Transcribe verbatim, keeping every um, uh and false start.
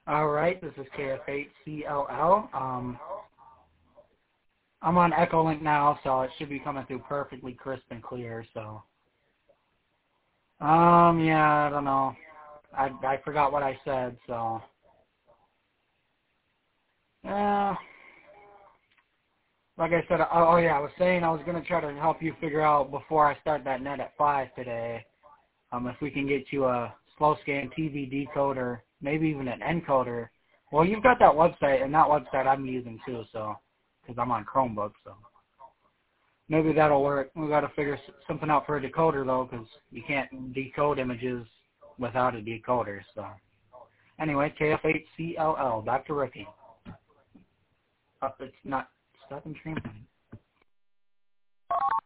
All right, this is K F eight C L L. Um, I'm on Echolink now, so it should be coming through perfectly crisp and clear. So, um, yeah, I don't know. I I forgot what I said. So, yeah. Like I said, oh, oh yeah, I was saying I was gonna try to help you figure out before I start that net at five today. Um, if we can get you a slow scan T V decoder, maybe even an encoder. Well, you've got that website, and that website I'm using too, so because I'm on Chromebook, so maybe that'll work. We got to figure s- something out for a decoder though, because you can't decode images without a decoder. So anyway, K F eight C L L, Doctor Ricky. Uh, it's not. Stop and stream.